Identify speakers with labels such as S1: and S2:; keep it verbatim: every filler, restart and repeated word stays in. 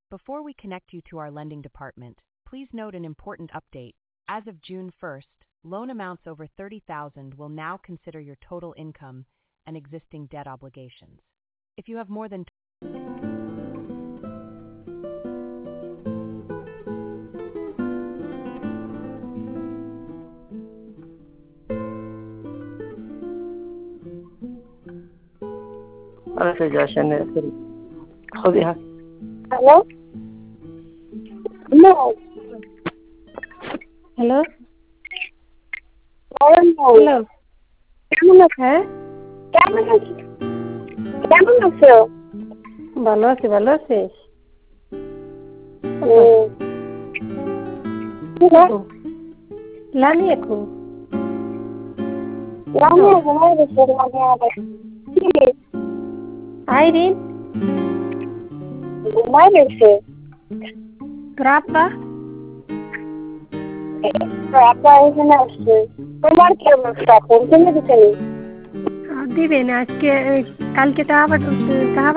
S1: Before we connect you to our lending department, please note an important update. As of June first, loan amounts over thirty thousand will now consider your total income and existing debt obligations. If you have more than
S2: خذيها.
S3: Hello? No.
S2: Hello
S3: hello কেমন আছো?
S2: হ্যাঁ
S3: কেমন আছো? কেমন আছো?
S2: ভালো আছি ভালো আছিস লামি একু
S3: লামিয়া ঘুমাই গেছে লামিয়া আবার কি
S2: আইরিন
S3: ঘুমাই গেছে
S2: তোর আব্বা
S3: আপা এখানে আসছে তোমার কি অবস্থা পৌঁছে দিতে
S2: দিবে না আজকে কালকে তো আবার